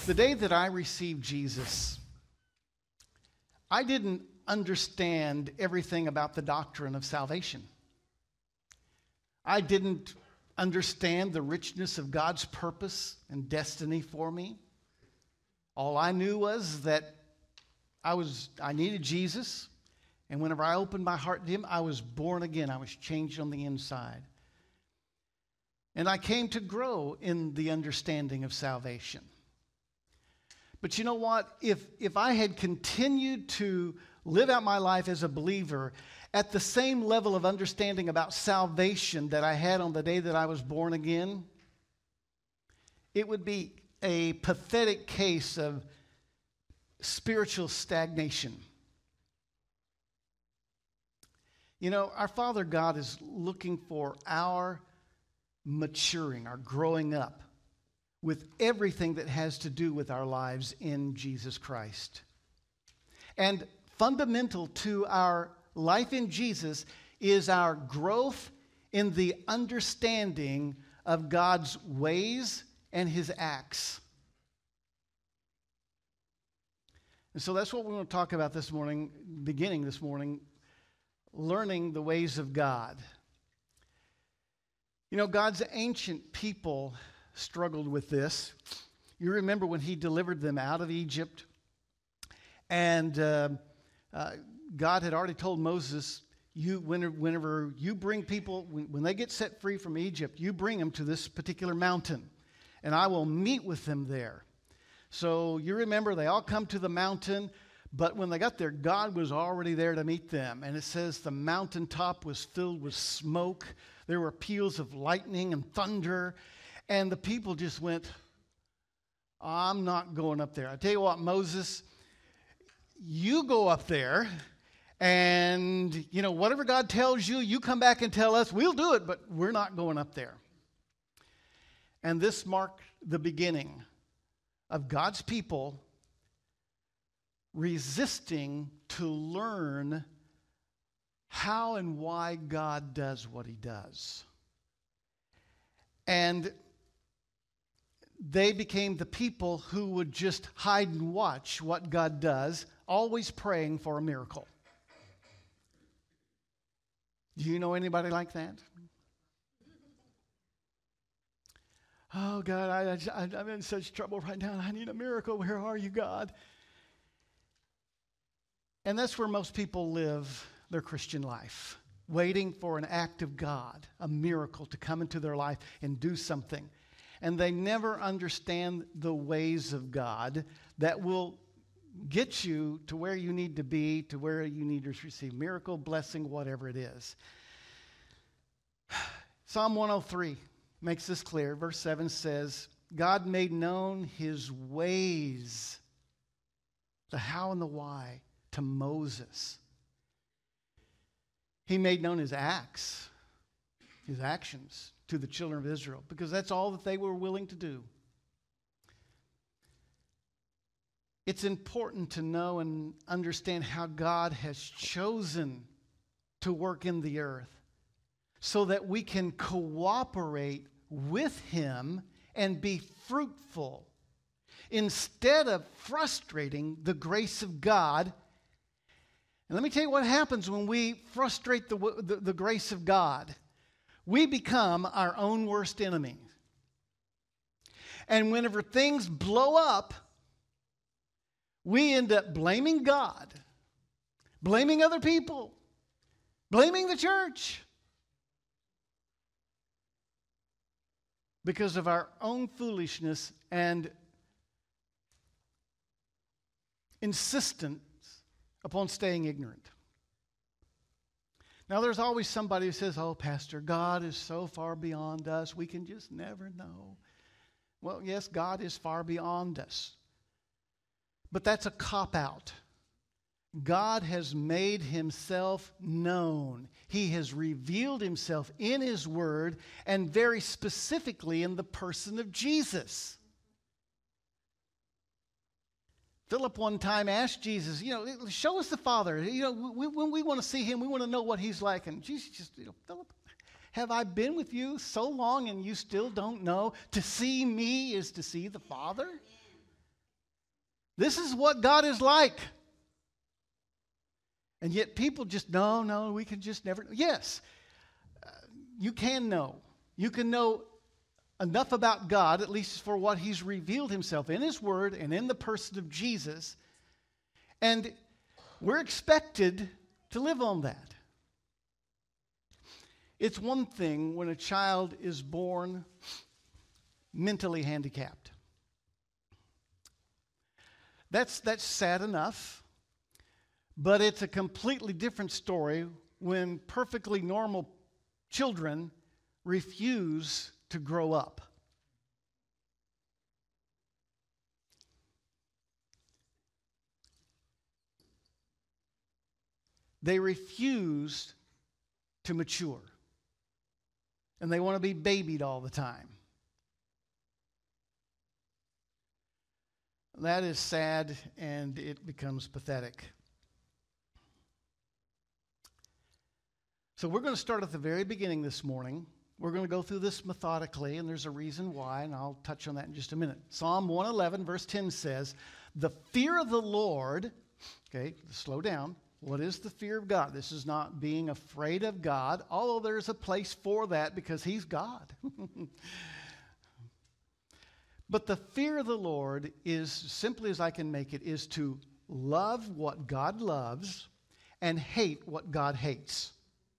The day that I received Jesus, I didn't understand everything about the doctrine of salvation. I didn't understand the richness of God's purpose and destiny for me. All I knew was that I needed Jesus, and whenever I opened my heart to Him, I was born again. I was changed on the inside. And I came to grow in the understanding of salvation. But you know what? If I had continued to live out my life as a believer at the same level of understanding about salvation that I had on the day that I was born again, it would be a pathetic case of spiritual stagnation. You know, our Father God is looking for our maturing, our growing up with everything that has to do with our lives in Jesus Christ. And fundamental to our life in Jesus is our growth in the understanding of God's ways and His acts. And so that's what we want to talk about this morning, beginning this morning, learning the ways of God. You know, God's ancient people struggled with this. You remember when He delivered them out of Egypt, and God had already told Moses, whenever you bring people, when they get set free from Egypt, you bring them to this particular mountain, and I will meet with them there. So you remember they all come to the mountain, but when they got there, God was already there to meet them. And it says the mountaintop was filled with smoke. There were peals of lightning and thunder. And the people just went, I'm not going up there. I tell you what, Moses, you go up there, and, you know, whatever God tells you, you come back and tell us. We'll do it, but we're not going up there. And this marked the beginning of God's people resisting to learn how and why God does what He does. And they became the people who would just hide and watch what God does, always praying for a miracle. Do you know anybody like that? Oh, God, I'm in such trouble right now. I need a miracle. Where are you, God? And that's where most people live their Christian life, waiting for an act of God, a miracle to come into their life and do something. And they never understand the ways of God that will get you to where you need to be, to where you need to receive miracle, blessing, whatever it is. Psalm 103 makes this clear. Verse 7 says, God made known His ways, the how and the why, to Moses. He made known His acts, His actions to the children of Israel, because that's all that they were willing to do. It's important to know and understand how God has chosen to work in the earth so that we can cooperate with Him and be fruitful instead of frustrating the grace of God. And let me tell you what happens when we frustrate the grace of God. We become our own worst enemy. And whenever things blow up, we end up blaming God, blaming other people, blaming the church because of our own foolishness and insistence upon staying ignorant. Now, there's always somebody who says, oh, Pastor, God is so far beyond us, we can just never know. Well, yes, God is far beyond us. But that's a cop-out. God has made Himself known. He has revealed Himself in His Word, and very specifically in the person of Jesus. Philip one time asked Jesus, show us the Father. When we want to see Him, we want to know what He's like. And Jesus just, Philip, have I been with you so long and you still don't know? To see me is to see the Father. This is what God is like. And yet people just, no, we can just never. Yes, you can know. You can know enough about God, at least for what He's revealed Himself in His Word and in the person of Jesus. And we're expected to live on that. It's one thing when a child is born mentally handicapped. That's sad enough, but it's a completely different story when perfectly normal children refuse to grow up. They refuse to mature. And they want to be babied all the time. That is sad, and it becomes pathetic. So we're going to start at the very beginning this morning. We're going to go through this methodically, and there's a reason why, and I'll touch on that in just a minute. Psalm 111, verse 10 says, "The fear of the Lord," okay, slow down. What is the fear of God? This is not being afraid of God, although there's a place for that because He's God. But the fear of the Lord is, simply as I can make it, is to love what God loves and hate what God hates.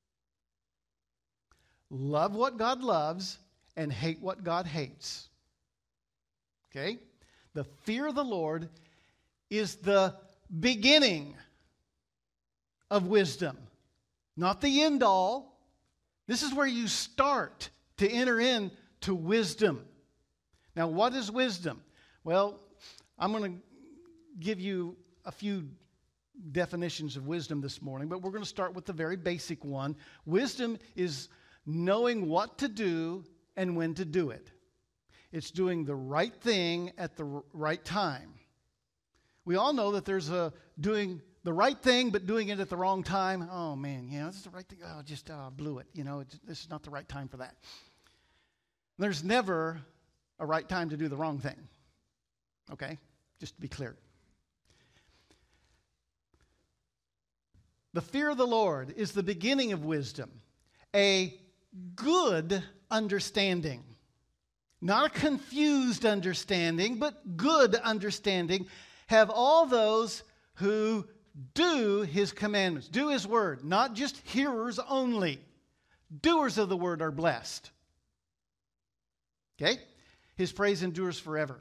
Love what God loves and hate what God hates. Okay? The fear of the Lord is the beginning of wisdom, not the end all. This is where you start to enter into wisdom. Now, what is wisdom? Well, I'm going to give you a few definitions of wisdom this morning, but we're going to start with the very basic one. Wisdom is knowing what to do and when to do it. It's doing the right thing at the right time. We all know that there's a doing the right thing but doing it at the wrong time. Oh, man, this is the right thing. I blew it. This is not the right time for that. There's never a right time to do the wrong thing. Okay? Just to be clear. The fear of the Lord is the beginning of wisdom. A good understanding. Not a confused understanding, but good understanding. Have all those who do His commandments. Do His word. Not just hearers only. Doers of the word are blessed. Okay? His praise endures forever.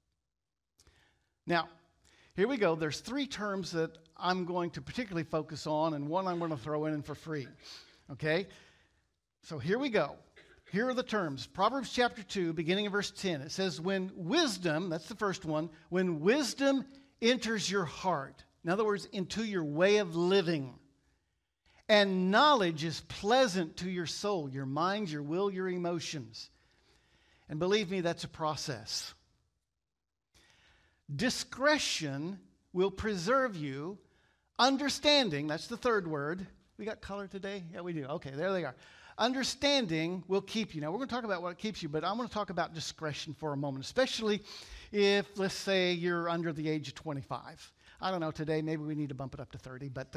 Now, here we go. There's three terms that I'm going to particularly focus on, and one I'm going to throw in for free. Okay? So here we go. Here are the terms. Proverbs chapter 2, beginning of verse 10. It says, when wisdom, that's the first one, when wisdom enters your heart, in other words, into your way of living, and knowledge is pleasant to your soul, your mind, your will, your emotions. And believe me, that's a process. Discretion will preserve you. Understanding, that's the third word. We got color today? Yeah, we do. Okay, there they are. Understanding will keep you. Now, we're going to talk about what keeps you, but I want to talk about discretion for a moment, especially if, let's say, you're under the age of 25. I don't know, today maybe we need to bump it up to 30, but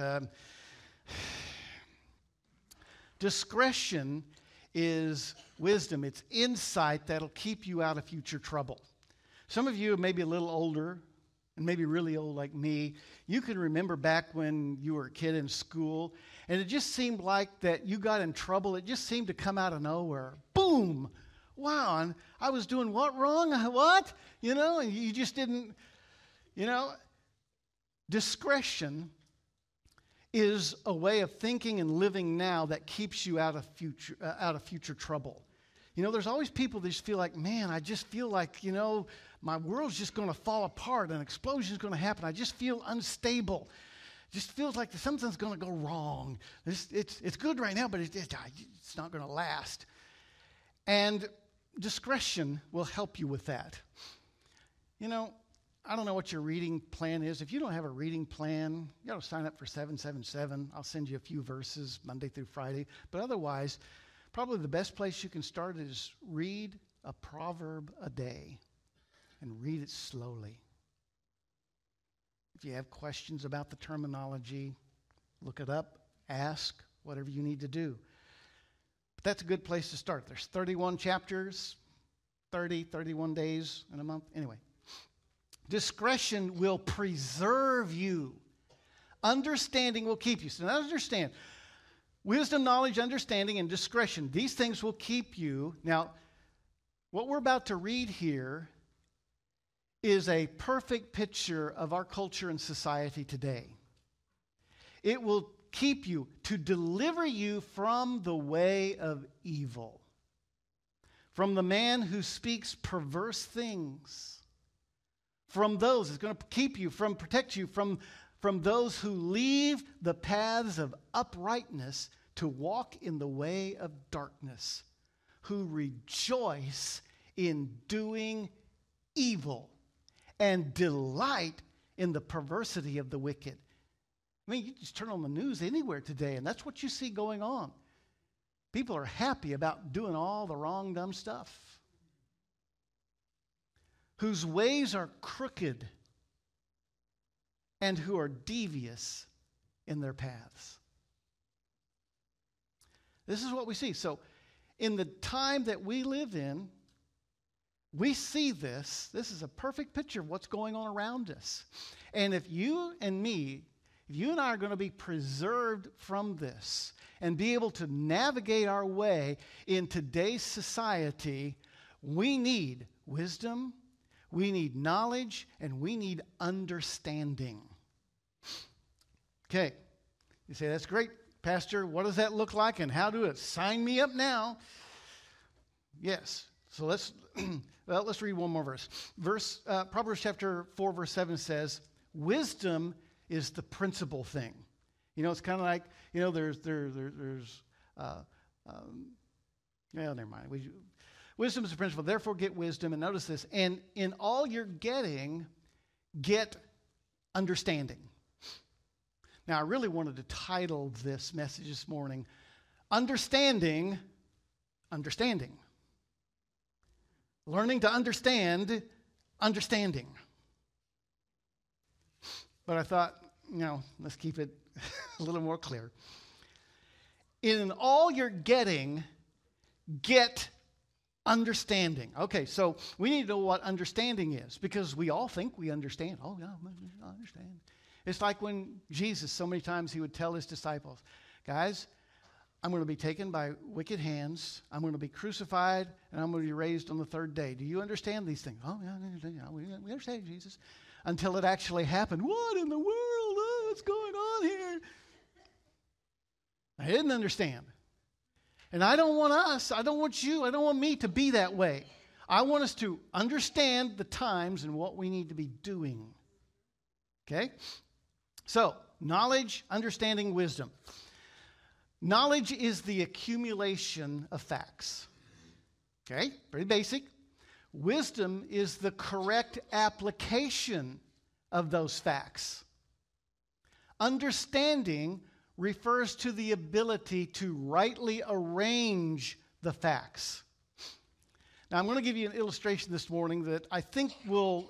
discretion is wisdom. It's insight that'll keep you out of future trouble. Some of you may be a little older and maybe really old like me. You can remember back when you were a kid in school and it just seemed like that you got in trouble. It just seemed to come out of nowhere. Boom! Wow, and I was doing what wrong? What? And you just didn't, Discretion is a way of thinking and living now that keeps you out of future trouble. There's always people that just feel like, man, I just feel like, my world's just going to fall apart. An explosion's going to happen. I just feel unstable. It just feels like something's going to go wrong. It's good right now, but it's not going to last. And discretion will help you with that. I don't know what your reading plan is. If you don't have a reading plan, you got to sign up for 777. I'll send you a few verses Monday through Friday. But otherwise, probably the best place you can start is read a proverb a day and read it slowly. If you have questions about the terminology, look it up, ask, whatever you need to do. But that's a good place to start. There's 31 chapters, 31 days in a month. Anyway, discretion will preserve you. Understanding will keep you. So now understand, wisdom, knowledge, understanding, and discretion, these things will keep you. Now, what we're about to read here is a perfect picture of our culture and society today. It will keep you, to deliver you from the way of evil, from the man who speaks perverse things, from those, it's going to keep you from, protect you from those who leave the paths of uprightness to walk in the way of darkness, who rejoice in doing evil and delight in the perversity of the wicked. I mean, you just turn on the news anywhere today, and that's what you see going on. People are happy about doing all the wrong, dumb stuff. Whose ways are crooked and who are devious in their paths. This is what we see. So, in the time that we live in, we see this. This is a perfect picture of what's going on around us. And if you and I are going to be preserved from this and be able to navigate our way in today's society, we need wisdom, we need knowledge, and we need understanding. Okay, you say, that's great, Pastor. What does that look like and how do it? Sign me up now. Yes. So let's read one more verse. Proverbs chapter 4, verse 7 says, wisdom is the principal thing. You know, it's kind of like, you know, never mind. Wisdom is the principal. Therefore, get wisdom. And notice this. And in all you're getting, get understanding. Now, I really wanted to title this message this morning, Understanding. Learning to understand, understanding. But I thought, let's keep it a little more clear. In all you're getting, get understanding. Okay, so we need to know what understanding is because we all think we understand. Oh, yeah, I understand. It's like when Jesus, so many times he would tell his disciples, guys, I'm going to be taken by wicked hands. I'm going to be crucified, and I'm going to be raised on the third day. Do you understand these things? Oh, yeah, we understand, Jesus. Until it actually happened. What in the world? Oh, what's going on here? I didn't understand. And I don't want me to be that way. I want us to understand the times and what we need to be doing. Okay? So, knowledge, understanding, wisdom. Knowledge is the accumulation of facts. Okay? Pretty basic. Wisdom is the correct application of those facts. Understanding refers to the ability to rightly arrange the facts. Now, I'm going to give you an illustration this morning that I think will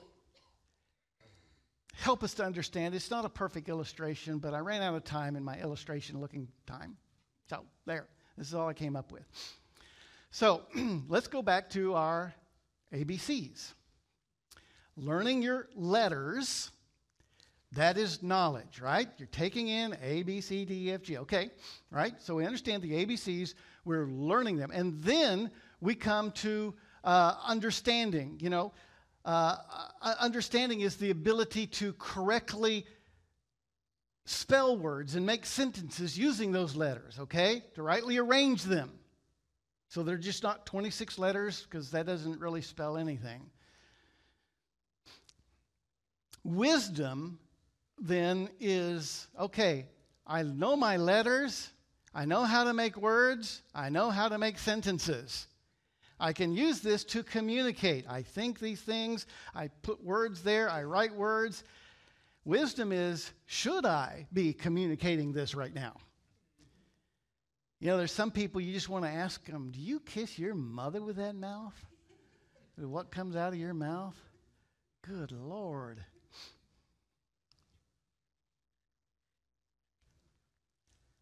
help us to understand. It's not a perfect illustration, but I ran out of time in my illustration-looking time. So, there. This is all I came up with. So, let's go back to our ABCs. Learning your letters, that is knowledge, right? You're taking in A, B, C, D, E, F, G. Okay, right? So we understand the ABCs. We're learning them. And then we come to understanding. Understanding is the ability to correctly spell words and make sentences using those letters, okay? To rightly arrange them. So they're just not 26 letters because that doesn't really spell anything. Wisdom then is, okay, I know my letters, I know how to make words, I know how to make sentences. I can use this to communicate. I think these things, I put words there, I write words. Wisdom is, should I be communicating this right now? There's some people you just want to ask them, do you kiss your mother with that mouth? What comes out of your mouth? Good Lord.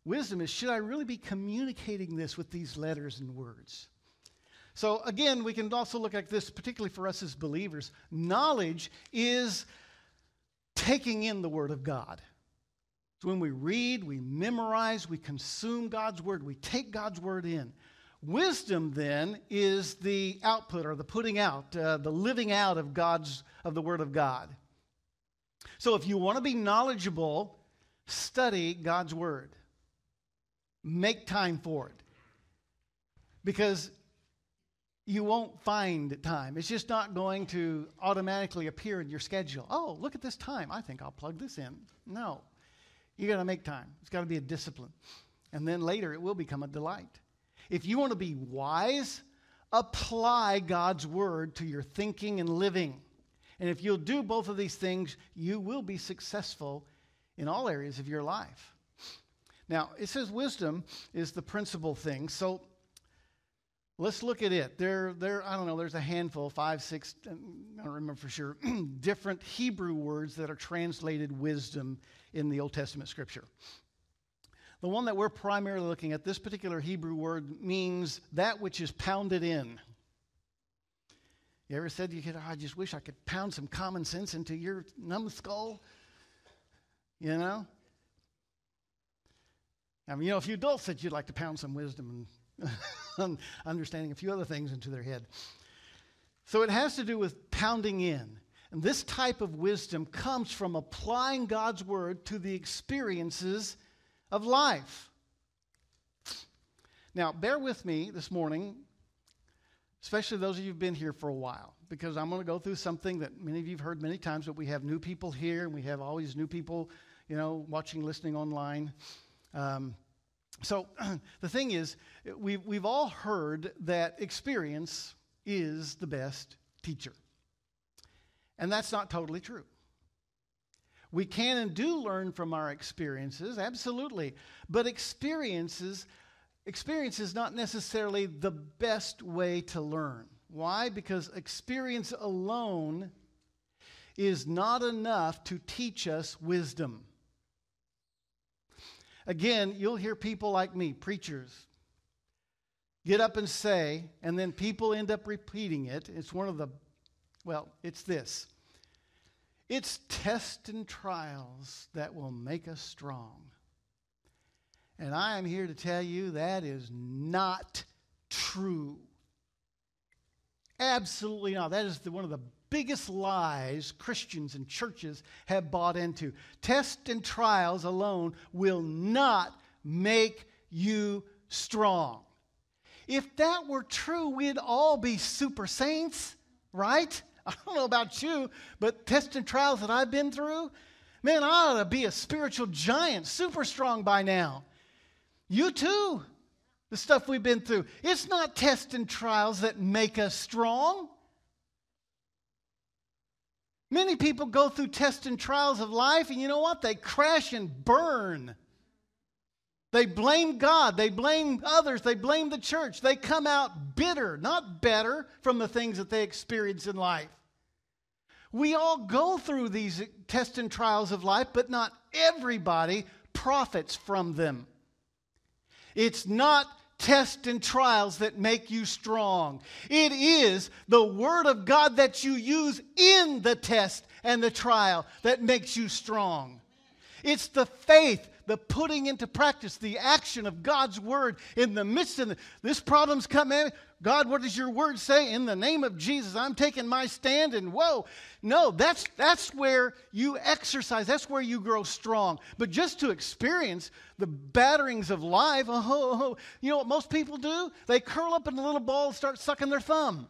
Wisdom is, should I really be communicating this with these letters and words? So again, we can also look at this, particularly for us as believers. Knowledge is taking in the Word of God. So when we read, we memorize, we consume God's Word, we take God's Word in. Wisdom then is the output or the putting out, the living out of the Word of God. So if you want to be knowledgeable, study God's Word. Make time for it. Because you won't find time. It's just not going to automatically appear in your schedule. Oh, look at this time. I think I'll plug this in. No. You got to make time. It's got to be a discipline. And then later it will become a delight. If you want to be wise, apply God's Word to your thinking and living. And if you'll do both of these things, you will be successful in all areas of your life. Now, it says wisdom is the principal thing. So let's look at it. I don't know, there's a handful, 5, 6, I don't remember for sure, different Hebrew words that are translated wisdom in the Old Testament scripture. The one that we're primarily looking at, this particular Hebrew word means that which is pounded in. You ever said, I just wish I could pound some common sense into your numbskull? You know? I mean, a few adults said you'd like to pound some wisdom and understanding a few other things into their head. So it has to do with pounding in. And this type of wisdom comes from applying God's Word to the experiences of life. Now, bear with me this morning, especially those of you who've been here for a while, because I'm going to go through something that many of you have heard many times, but we have new people here, and we have always new people, watching, listening online. So the thing is, we've all heard that experience is the best teacher. And that's not totally true. We can and do learn from our experiences, absolutely. But experience is not necessarily the best way to learn. Why? Because experience alone is not enough to teach us wisdom. Again, you'll hear people like me, preachers, get up and say, and then people end up repeating it. It's this. It's tests and trials that will make us strong. And I am here to tell you that is not true. Absolutely not. That is one of the biggest lies Christians and churches have bought into. Tests and trials alone will not make you strong. If that were true, we'd all be super saints, right? I don't know about you, but tests and trials that I've been through, man, I ought to be a spiritual giant, super strong by now. You too, the stuff we've been through. It's not tests and trials that make us strong. Many people go through tests and trials of life, and you know what? They crash and burn. They blame God. They blame others. They blame the church. They come out bitter, not better, from the things that they experience in life. We all go through these tests and trials of life, but not everybody profits from them. It's not tests and trials that make you strong. It is the Word of God that you use in the test and the trial that makes you strong. It's the faith, the putting into practice, the action of God's Word in the midst of this problem's coming. God, what does your Word say? In the name of Jesus, I'm taking my stand, and whoa. No, that's where you exercise. That's where you grow strong. But just to experience the batterings of life, you know what most people do? They curl up in a little ball and start sucking their thumb.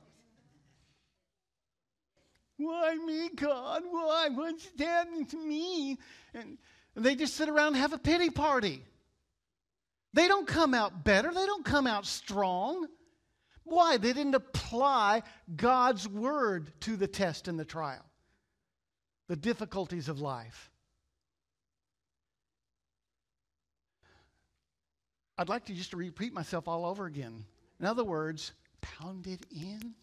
Why me, God? Why? What's happening to me? And they just sit around and have a pity party. They don't come out better. They don't come out strong. Why? They didn't apply God's Word to the test and the trial, the difficulties of life. I'd like to just repeat myself all over again. In other words, pound it in.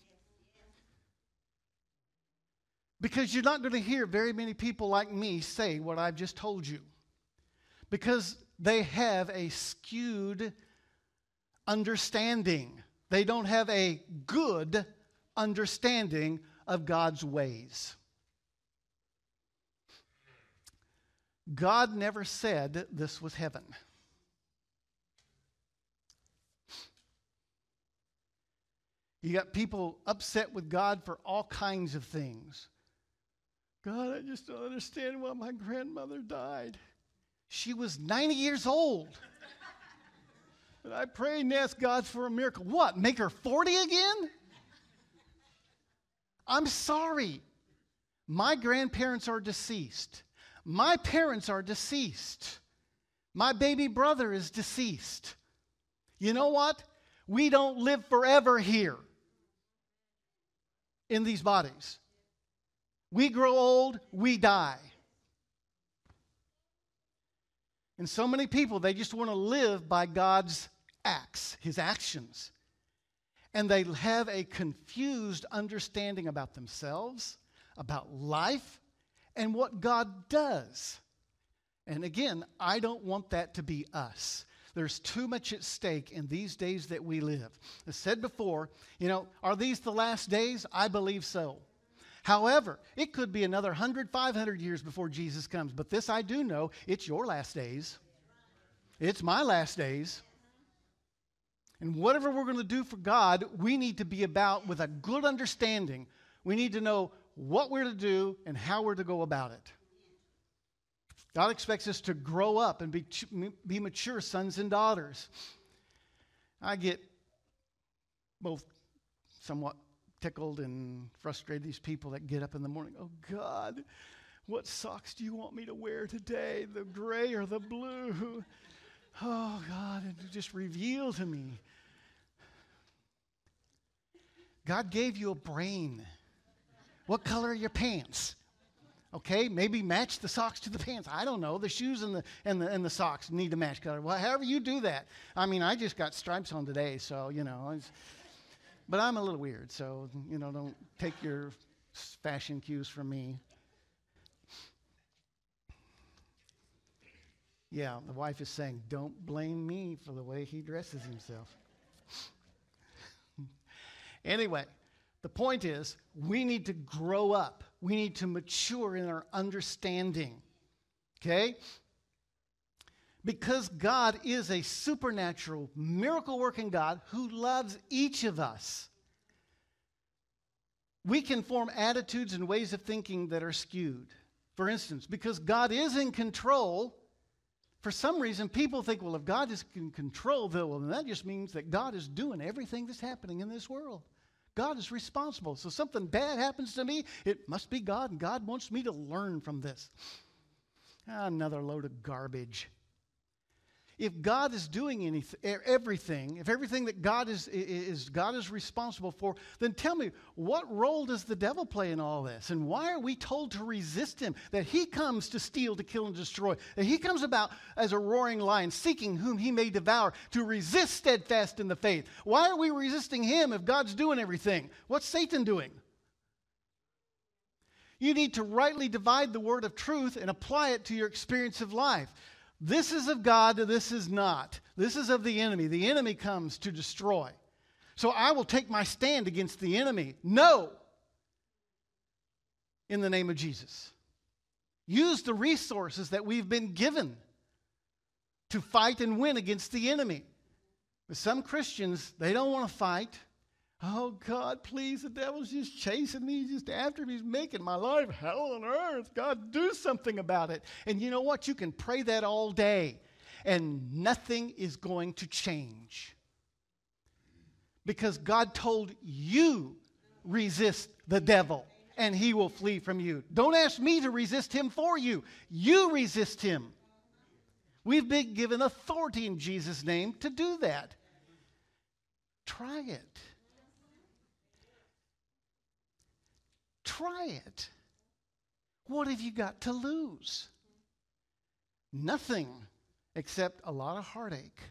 Because you're not going to hear very many people like me say what I've just told you. Because they have a skewed understanding. They don't have a good understanding of God's ways. God never said this was heaven. You got people upset with God for all kinds of things. God, I just don't understand why my grandmother died. She was 90 years old. And I prayed and asked God for a miracle. What, make her 40 again? I'm sorry. My grandparents are deceased. My parents are deceased. My baby brother is deceased. You know what? We don't live forever here in these bodies. We grow old, we die. And so many people, they just want to live by God's acts, His actions. And they have a confused understanding about themselves, about life, and what God does. And again, I don't want that to be us. There's too much at stake in these days that we live. As said before, are these the last days? I believe so. However, it could be another 100, 500 years before Jesus comes. But this I do know, it's your last days. It's my last days. And whatever we're going to do for God, we need to be about with a good understanding. We need to know what we're to do and how we're to go about it. God expects us to grow up and be mature sons and daughters. I get both somewhat tickled and frustrated, these people that get up in the morning. Oh, God, what socks do you want me to wear today? The gray or the blue? Oh, God, and just reveal to me. God gave you a brain. What color are your pants? Okay, maybe match the socks to the pants. I don't know. The shoes and the socks need to match color. Well, however you do that. I mean, I just got stripes on today, so, but I'm a little weird, so, don't take your fashion cues from me. Yeah, the wife is saying, don't blame me for the way he dresses himself. Anyway, the point is, we need to grow up. We need to mature in our understanding. Okay? Because God is a supernatural, miracle-working God who loves each of us. We can form attitudes and ways of thinking that are skewed. For instance, because God is in control, for some reason people think, well, if God is in control, then that just means that God is doing everything that's happening in this world. God is responsible. So something bad happens to me, it must be God, and God wants me to learn from this. Another load of garbage. If God is doing everything, if everything that God is responsible for, then tell me, what role does the devil play in all this? And why are we told to resist him? That he comes to steal, to kill, and destroy. That he comes about as a roaring lion, seeking whom he may devour, to resist steadfast in the faith. Why are we resisting him if God's doing everything? What's Satan doing? You need to rightly divide the word of truth and apply it to your experience of life. This is of God, this is not. This is of the enemy. The enemy comes to destroy. So I will take my stand against the enemy. No! In the name of Jesus. Use the resources that we've been given to fight and win against the enemy. But some Christians, they don't want to fight. Oh, God, please, the devil's just chasing me. He's just after me. He's making my life hell on earth. God, do something about it. And you know what? You can pray that all day, and nothing is going to change. Because God told you, resist the devil, and he will flee from you. Don't ask me to resist him for you. You resist him. We've been given authority in Jesus' name to do that. Try it. Try it. What have you got to lose? Nothing except a lot of heartache.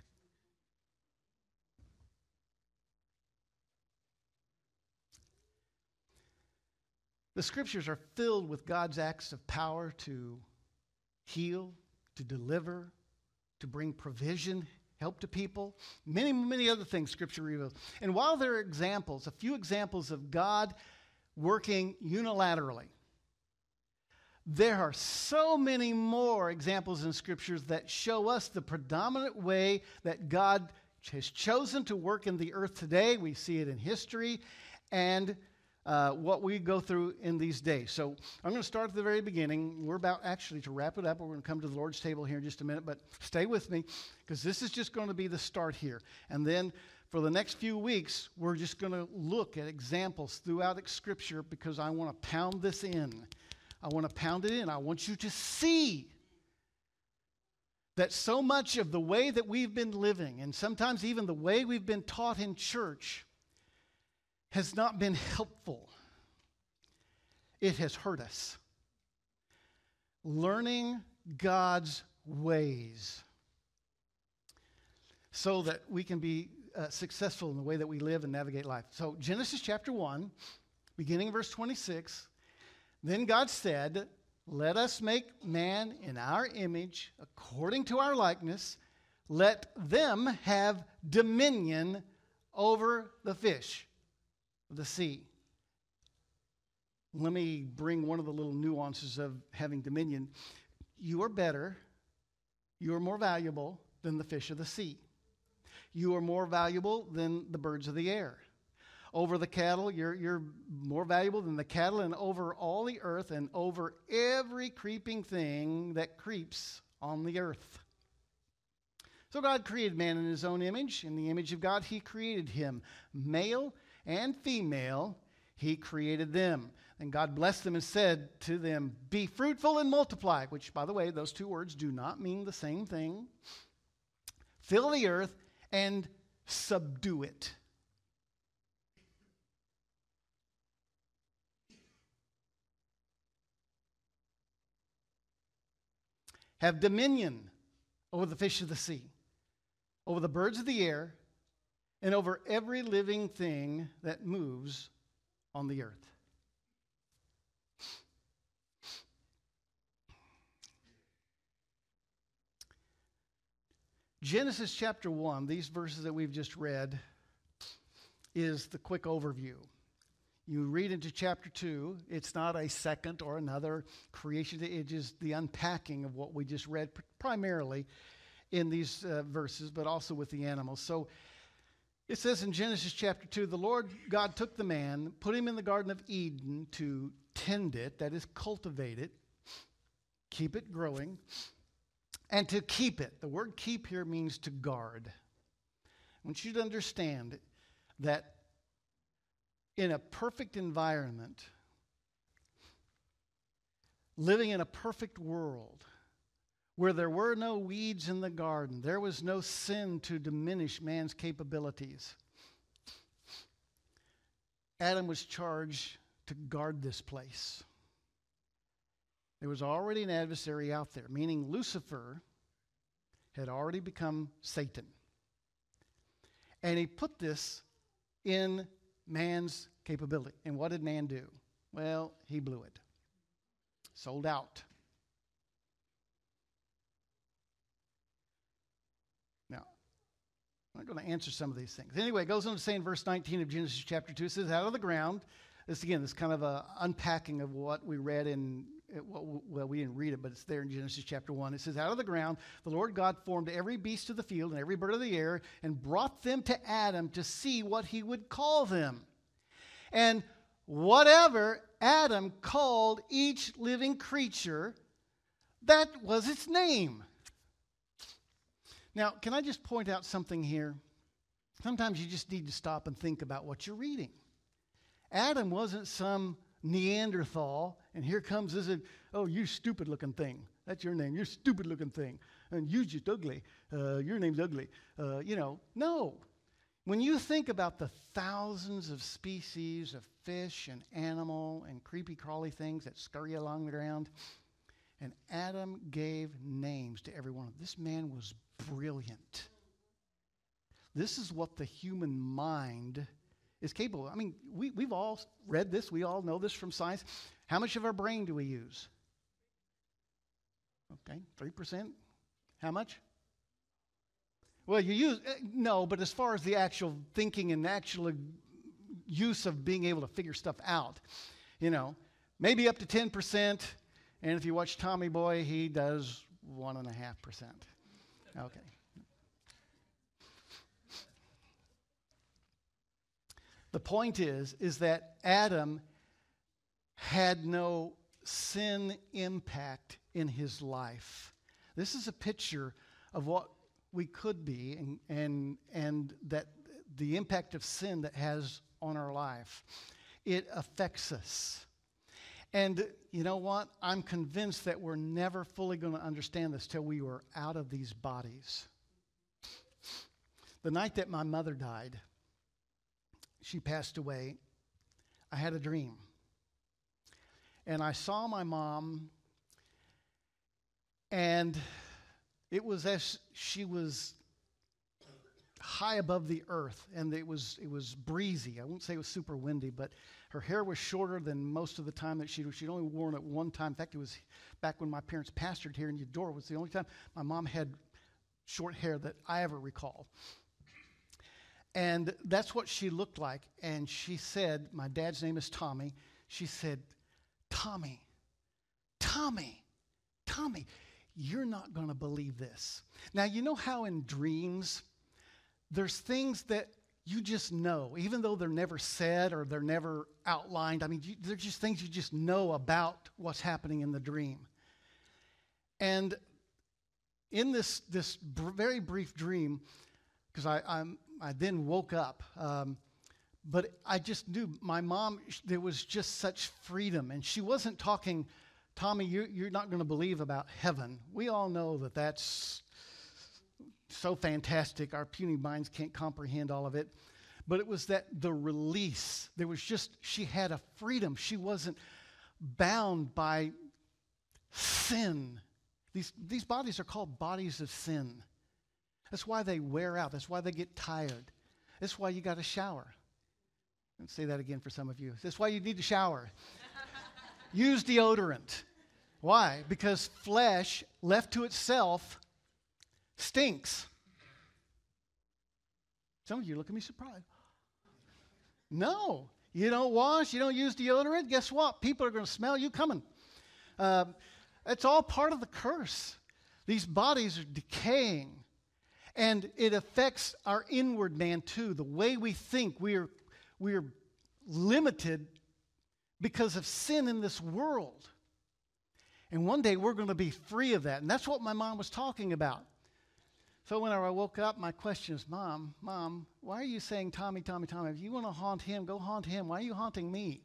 The scriptures are filled with God's acts of power to heal, to deliver, to bring provision, help to people. Many, many other things Scripture reveals. And while there are examples, a few examples of God working unilaterally, there are so many more examples in Scriptures that show us the predominant way that God has chosen to work in the earth today. We see it in history and what we go through in these days. So I'm going to start at the very beginning. We're about actually to wrap it up. We're going to come to the Lord's table here in just a minute, but stay with me because this is just going to be the start here. And then for the next few weeks, we're just going to look at examples throughout Scripture because I want to pound this in. I want to pound it in. I want you to see that so much of the way that we've been living, and sometimes even the way we've been taught in church, has not been helpful. It has hurt us. Learning God's ways so that we can be successful in the way that we live and navigate life. So Genesis chapter 1, beginning verse 26, then God said, let us make man in our image, according to our likeness. Let them have dominion over the fish of the sea. Let me bring one of the little nuances of having dominion. You are better, you are more valuable than the fish of the sea. You are more valuable than the birds of the air. Over the cattle, you're more valuable than the cattle, and over all the earth, and over every creeping thing that creeps on the earth. So God created man in his own image. In the image of God, he created him. Male and female, he created them. And God blessed them and said to them, be fruitful and multiply, which, by the way, those two words do not mean the same thing. Fill the earth and subdue it. Have dominion over the fish of the sea, over the birds of the air, and over every living thing that moves on the earth. Genesis chapter 1, these verses that we've just read, is the quick overview. You read into chapter 2, it's not a second or another creation. It is the unpacking of what we just read, primarily in these verses, but also with the animals. So it says in Genesis chapter 2, the Lord God took the man, put him in the Garden of Eden to tend it, that is, cultivate it, keep it growing, and to keep it. The word keep here means to guard. I want you to understand that in a perfect environment, living in a perfect world, where there were no weeds in the garden, there was no sin to diminish man's capabilities, Adam was charged to guard this place. There was already an adversary out there, meaning Lucifer had already become Satan. And he put this in man's capability. And what did man do? Well, he blew it. Sold out. Now, I'm not going to answer some of these things. Anyway, it goes on to say in verse 19 of Genesis chapter 2, it says, out of the ground. This, again, is kind of an unpacking of what we read in, well, we didn't read it, but it's there in Genesis chapter 1. It says, out of the ground, the Lord God formed every beast of the field and every bird of the air and brought them to Adam to see what he would call them. And whatever Adam called each living creature, that was its name. Now, can I just point out something here? Sometimes you just need to stop and think about what you're reading. Adam wasn't some Neanderthal, and here comes this, oh, you stupid-looking thing. That's your name. You're stupid-looking thing. And you just ugly. Your name's ugly. No. When you think about the thousands of species of fish and animal and creepy crawly things that scurry along the ground, and Adam gave names to every one of them. This man was brilliant. This is what the human mind is capable of. I mean, we've all read this. We all know this from science. How much of our brain do we use? Okay, 3%. How much? Well, you use, no, but as far as the actual thinking and actual use of being able to figure stuff out, maybe up to 10%. And if you watch Tommy Boy, he does 1.5%. Okay. The point is that Adam had no sin impact in his life. This is a picture of what we could be and that the impact of sin that has on our life. It affects us. And you know what? I'm convinced that we're never fully going to understand this till we were out of these bodies. The night that my mother died, she passed away, I had a dream. And I saw my mom, and it was as she was high above the earth, and it was breezy. I won't say it was super windy, but her hair was shorter than most of the time that she'd only worn it one time. In fact, it was back when my parents pastored here in Eudora. It was the only time my mom had short hair that I ever recall. And that's what she looked like. And she said, my dad's name is Tommy. She said, Tommy, you're not going to believe this. Now, you know how in dreams, there's things that you just know, even though they're never said or they're never outlined. I mean, they're just things you just know about what's happening in the dream. And in this very brief dream, because I then woke up, but I just knew my mom, there was just such freedom. And she wasn't talking, Tommy, you're not going to believe about heaven. We all know that that's so fantastic. Our puny minds can't comprehend all of it. But it was that the release. There was just, she had a freedom. She wasn't bound by sin. These bodies are called bodies of sin. That's why they wear out. That's why they get tired. That's why you got to shower. Let's say that again for some of you. That's why you need to shower. Use deodorant. Why? Because flesh left to itself stinks. Some of you look at me surprised. No, you don't wash, you don't use deodorant. Guess what? People are going to smell you coming. It's all part of the curse. These bodies are decaying. And it affects our inward man too. The way we think, we are limited because of sin in this world. And one day we're going to be free of that. And that's what my mom was talking about. So whenever I woke up, my question is, Mom, why are you saying Tommy? If you want to haunt him, go haunt him. Why are you haunting me?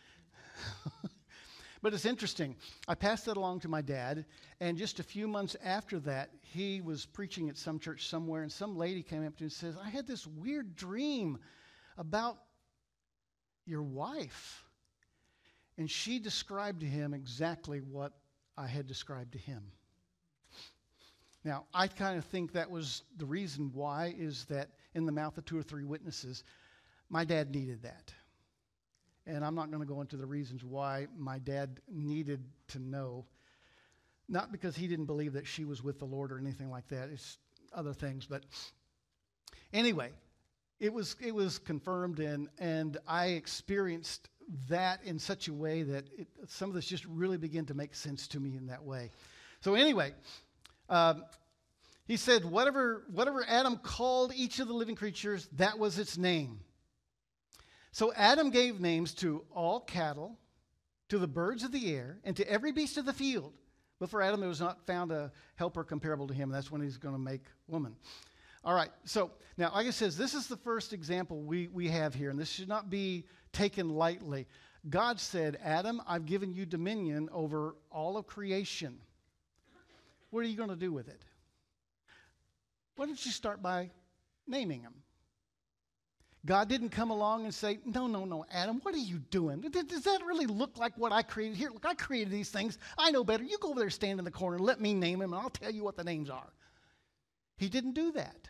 But it's interesting. I passed that along to my dad, and just a few months after that, he was preaching at some church somewhere, and some lady came up to him and says, I had this weird dream about your wife. And she described to him exactly what I had described to him. Now, I kind of think that was the reason why, is that in the mouth of 2 or 3 witnesses, my dad needed that. And I'm not going to go into the reasons why my dad needed to know. Not because he didn't believe that she was with the Lord or anything like that. It's other things. But anyway, it was confirmed, and I experienced that in such a way that some of this just really began to make sense to me in that way. So anyway, he said, whatever Adam called each of the living creatures, that was its name. So Adam gave names to all cattle, to the birds of the air, and to every beast of the field. But for Adam, there was not found a helper comparable to him. That's when he's going to make woman. All right, so now, like I says, this is the first example we have here, and this should not be taken lightly. God said, Adam, I've given you dominion over all of creation. What are you going to do with it? Why don't you start by naming them? God didn't come along and say, no, Adam, what are you doing? Does that really look like what I created? Here, look, I created these things. I know better. You go over there, stand in the corner, and let me name them, and I'll tell you what the names are. He didn't do that.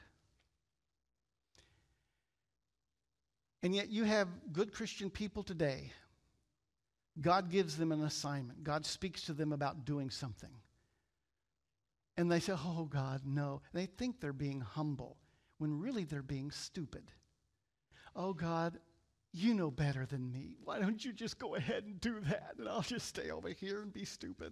And yet you have good Christian people today. God gives them an assignment. God speaks to them about doing something. And they say, oh, God, no. And they think they're being humble when really they're being stupid. Oh, God, you know better than me. Why don't you just go ahead and do that, and I'll just stay over here and be stupid?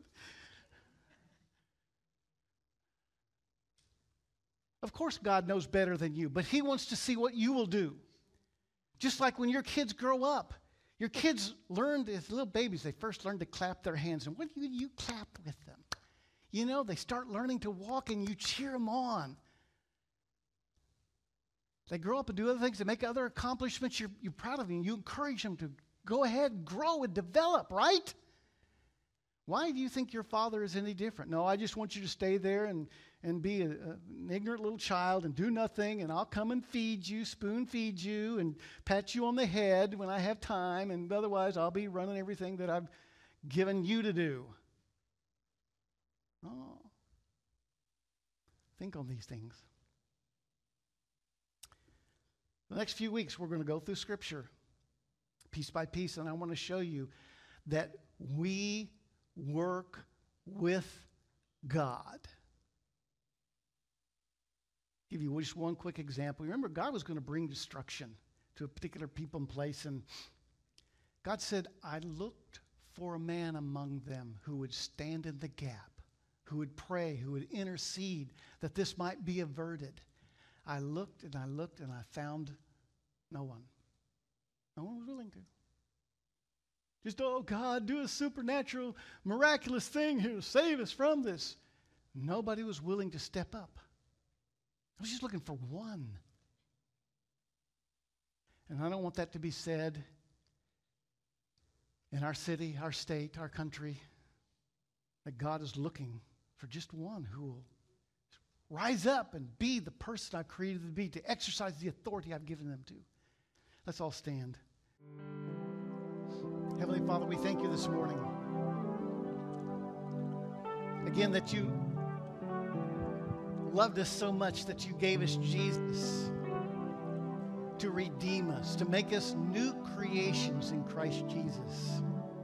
Of course, God knows better than you, but he wants to see what you will do. Just like when your kids grow up. Your kids learn, as little babies, they first learn to clap their hands. And what do you clap with them? You know, they start learning to walk and you cheer them on. They grow up and do other things, they make other accomplishments. You're proud of them. You encourage them to go ahead and grow and develop, right? Why do you think your father is any different? No, I just want you to stay there and be an ignorant little child and do nothing, and I'll come and feed you, spoon feed you, and pat you on the head when I have time, and otherwise I'll be running everything that I've given you to do. Oh. Think on these things. The next few weeks we're going to go through Scripture piece by piece, and I want to show you that we work with God. Give you just one quick example. Remember, God was going to bring destruction to a particular people and place, and God said, I looked for a man among them who would stand in the gap, who would pray, who would intercede that this might be averted. I looked and I looked and I found no one. No one was willing to. Just, oh God, do a supernatural, miraculous thing here. Save us from this. Nobody was willing to step up. I was just looking for one. And I don't want that to be said in our city, our state, our country, that God is looking for just one who will rise up and be the person I've created them to be, to exercise the authority I've given them to. Let's all stand. Heavenly Father, we thank you this morning. Again, that you loved us so much that you gave us Jesus to redeem us, to make us new creations in Christ Jesus.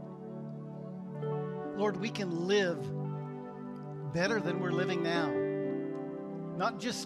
Lord, we can live better than we're living now. Not just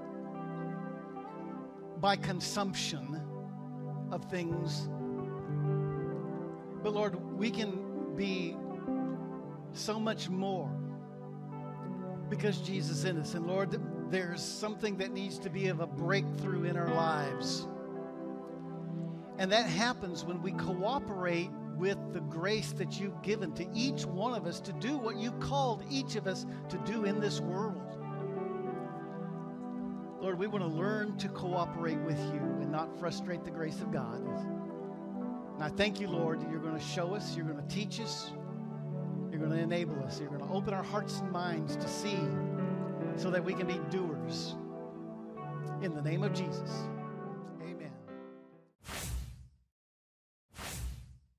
by consumption of things, but Lord, we can be so much more because Jesus is in us. And Lord, there's something that needs to be of a breakthrough in our lives. And that happens when we cooperate with the grace that you've given to each one of us to do what you called each of us to do in this world. Lord, we want to learn to cooperate with you and not frustrate the grace of God. And I thank you, Lord, that you're going to show us, you're going to teach us, you're going to enable us, you're going to open our hearts and minds to see so that we can be doers. In the name of Jesus.